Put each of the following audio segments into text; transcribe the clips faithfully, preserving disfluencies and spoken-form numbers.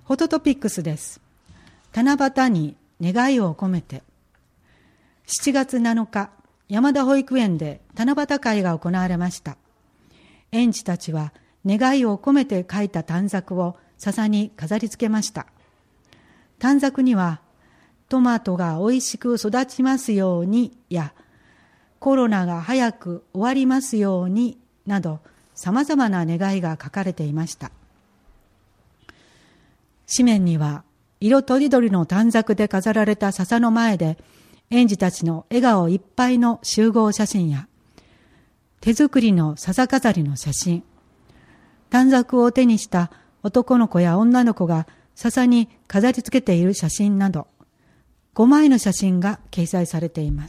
フォトトピックスです。七夕に願いを込めて。しちがつなのか、山田保育園で七夕会が行われました。園児たちは願いを込めて書いた短冊を笹に飾り付けました。短冊には、トマトがおいしく育ちますようにや、コロナが早く終わりますようになど、さまざまな願いが書かれていました。紙面には、色とりどりの短冊で飾られた笹の前で、園児たちの笑顔いっぱいの集合写真や、手作りの笹飾りの写真、短冊を手にした男の子や女の子が笹に飾り付けている写真など、ごまいの写真が掲載されています。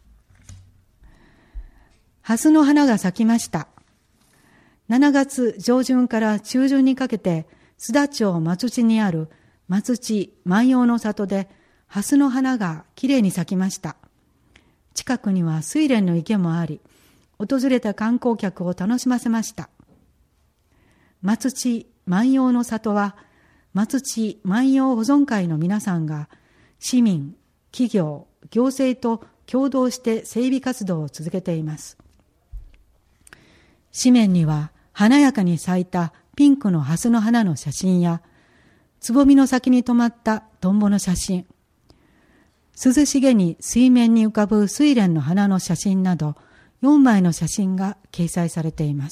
蓮の花が咲きました。しちがつ上旬から中旬にかけて、須田町松地にある松地万葉の里で、蓮の花がきれいに咲きました。近くには睡蓮の池もあり、訪れた観光客を楽しませました。松地万葉の里は、松地万葉保存会の皆さんが、市民、企業、行政と共同して整備活動を続けています。紙面には、華やかに咲いたピンクの蓮の花の写真や、つぼみの先に止まったトンボの写真、涼しげに水面に浮かぶ睡蓮の花の写真など、よんまいの写真が掲載されています。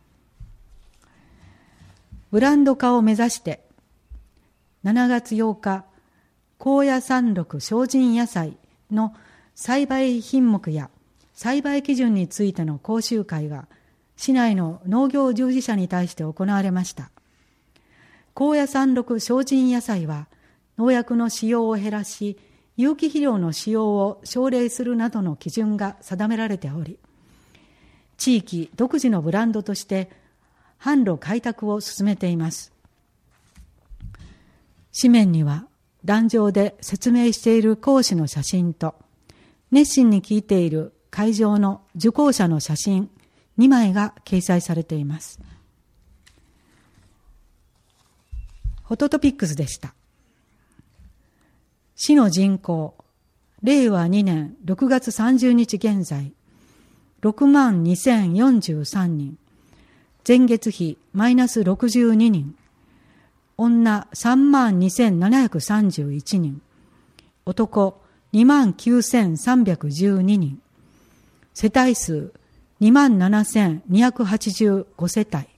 ブランド化を目指して、しちがつようか、高野山麓精進野菜の栽培品目や栽培基準についての講習会が、市内の農業従事者に対して行われました。高野山麓精進野菜は、農薬の使用を減らし、有機肥料の使用を奨励するなどの基準が定められており、地域独自のブランドとして販路開拓を進めています。紙面には壇上で説明している講師の写真と、熱心に聞いている会場の受講者の写真にまいが掲載されています。フォトトピックスでした。市の人口、れいわにねんろくがつさんじゅうにち現在、ろくまんにせんよんじゅうさんにん、前月比マイナスろくじゅうににん、女さんまんにせんななひゃくさんじゅういちにん、男にまんきゅうせんさんびゃくじゅうににん、世帯数にまんななせんにひゃくはちじゅうごせたい、